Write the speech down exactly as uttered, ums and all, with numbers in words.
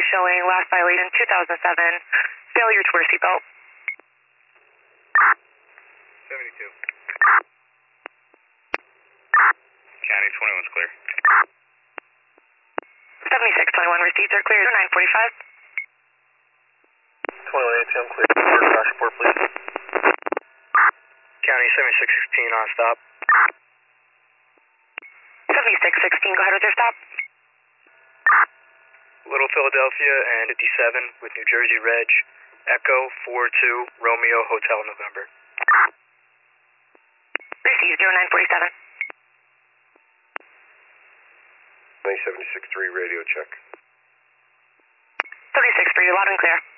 showing last violation two thousand seven, failure to wear seatbelt. seventy-two. County twenty-one's clear. seventy-six twenty-one receipts are clear, nine forty-five. twenty-one A T M clear. Crash report, please. County seventy-six sixteen on stop. seventy-six sixteen, go ahead with your stop. Little Philadelphia and fifty-seven with New Jersey Reg. Echo four two Romeo Hotel November. Receive zero nine forty-seven. seventy-six three radio check. thirty-six for you, loud and clear.